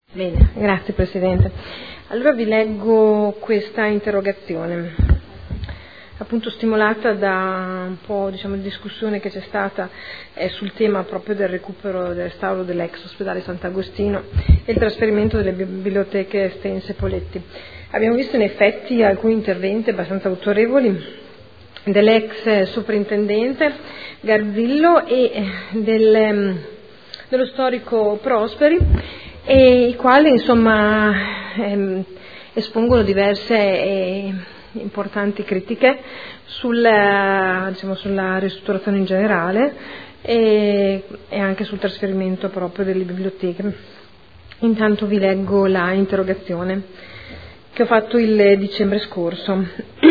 Bene, grazie Presidente. Allora vi leggo questa interrogazione, appunto stimolata da un po' di discussione che c'è stata sul tema proprio del recupero e del restauro dell'ex ospedale Sant'Agostino e il trasferimento delle biblioteche estense Poletti. Abbiamo visto in effetti alcuni interventi abbastanza autorevoli dell'ex soprintendente Garzillo e dello storico Prosperi, e i quali espongono diverse importanti critiche sulla ristrutturazione in generale e anche sul trasferimento proprio delle biblioteche. Intanto vi leggo la interrogazione che ho fatto il dicembre scorso.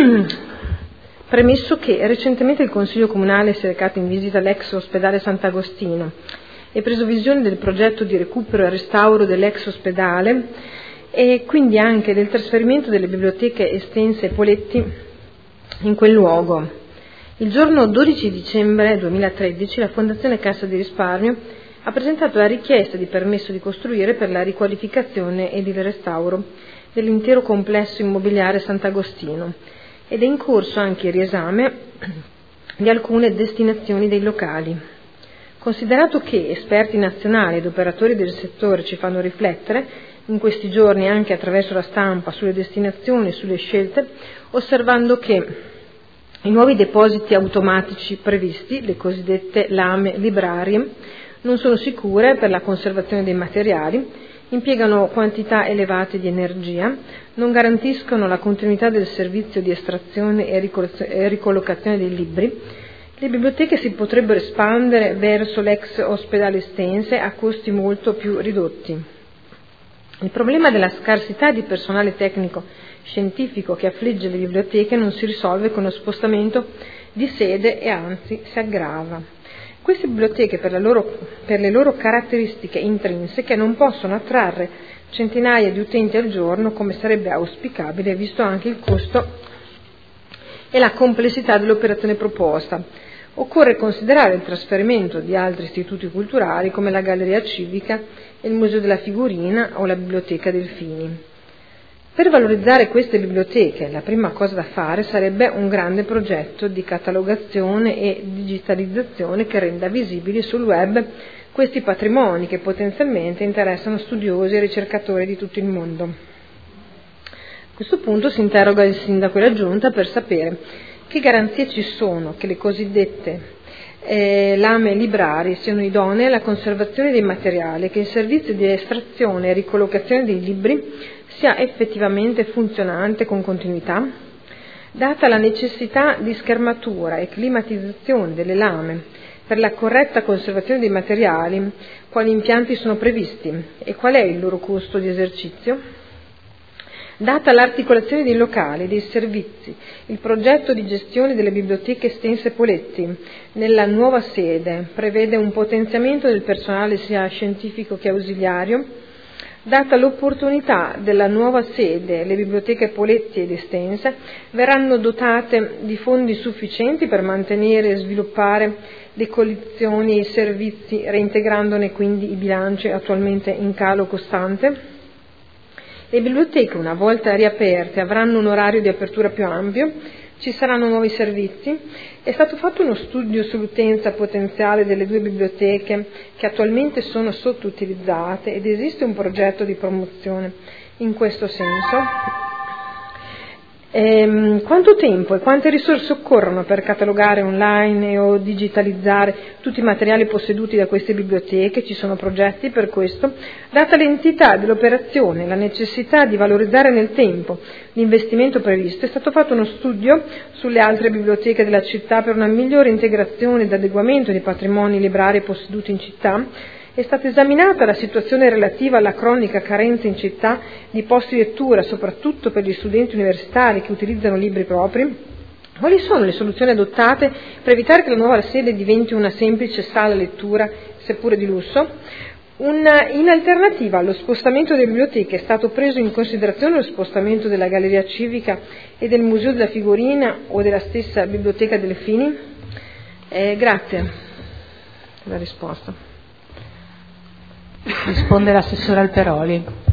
Premesso che recentemente il Consiglio Comunale si è recato in visita all'ex ospedale Sant'Agostino e preso visione del progetto di recupero e restauro dell'ex ospedale e quindi anche del trasferimento delle biblioteche estense Poletti in quel luogo. Il giorno 12 dicembre 2013 la Fondazione Cassa di Risparmio ha presentato la richiesta di permesso di costruire per la riqualificazione ed il restauro dell'intero complesso immobiliare Sant'Agostino ed è in corso anche il riesame di alcune destinazioni dei locali. Considerato che esperti nazionali ed operatori del settore ci fanno riflettere in questi giorni anche attraverso la stampa sulle destinazioni e sulle scelte, osservando che i nuovi depositi automatici previsti, le cosiddette lame librarie, non sono sicure per la conservazione dei materiali, impiegano quantità elevate di energia, non garantiscono la continuità del servizio di estrazione e ricollocazione dei libri. Le biblioteche si potrebbero espandere verso l'ex ospedale estense a costi molto più ridotti. Il problema della scarsità di personale tecnico scientifico che affligge le biblioteche non si risolve con lo spostamento di sede e anzi si aggrava. Queste biblioteche per le loro caratteristiche intrinseche non possono attrarre centinaia di utenti al giorno come sarebbe auspicabile visto anche il costo e la complessità dell'operazione proposta. Occorre considerare il trasferimento di altri istituti culturali come la Galleria Civica, il Museo della Figurina o la Biblioteca Delfini. Per valorizzare queste biblioteche la prima cosa da fare sarebbe un grande progetto di catalogazione e digitalizzazione che renda visibili sul web questi patrimoni che potenzialmente interessano studiosi e ricercatori di tutto il mondo. A questo punto si interroga il sindaco e la giunta per sapere che garanzie ci sono che le cosiddette lame librari siano idonee alla conservazione dei materiali, che il servizio di estrazione e ricollocazione dei libri sia effettivamente funzionante con continuità? Data la necessità di schermatura e climatizzazione delle lame per la corretta conservazione dei materiali, quali impianti sono previsti e qual è il loro costo di esercizio? Data l'articolazione dei locali, dei servizi, il progetto di gestione delle biblioteche estense Poletti nella nuova sede prevede un potenziamento del personale sia scientifico che ausiliario. Data l'opportunità della nuova sede, le biblioteche Poletti ed estense verranno dotate di fondi sufficienti per mantenere e sviluppare le collezioni e i servizi, reintegrandone quindi i bilanci attualmente in calo costante? Le biblioteche, una volta riaperte, avranno un orario di apertura più ampio? Ci saranno nuovi servizi? È stato fatto uno studio sull'utenza potenziale delle due biblioteche che attualmente sono sottoutilizzate ed esiste un progetto di promozione in questo senso? Quanto tempo e quante risorse occorrono per catalogare online o digitalizzare tutti i materiali posseduti da queste biblioteche? Ci sono progetti per questo? Data l'entità dell'operazione e la necessità di valorizzare nel tempo l'investimento previsto, è stato fatto uno studio sulle altre biblioteche della città per una migliore integrazione ed adeguamento dei patrimoni librari posseduti in città. È stata esaminata la situazione relativa alla cronica carenza in città di posti di lettura, soprattutto per gli studenti universitari che utilizzano libri propri? Quali sono le soluzioni adottate per evitare che la nuova sede diventi una semplice sala lettura, seppure di lusso? In alternativa allo spostamento delle biblioteche è stato preso in considerazione lo spostamento della Galleria Civica e del Museo della Figurina o della stessa Biblioteca Delfini? Grazie per la risposta. Risponde l'assessore Alperoli.